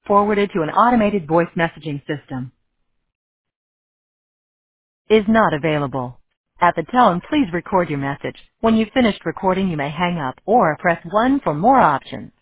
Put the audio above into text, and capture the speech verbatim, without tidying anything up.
forwarded to an automated voice messaging system. Is not available. At the tone, please record your message. When you've finished recording, you may hang up or press one for more options.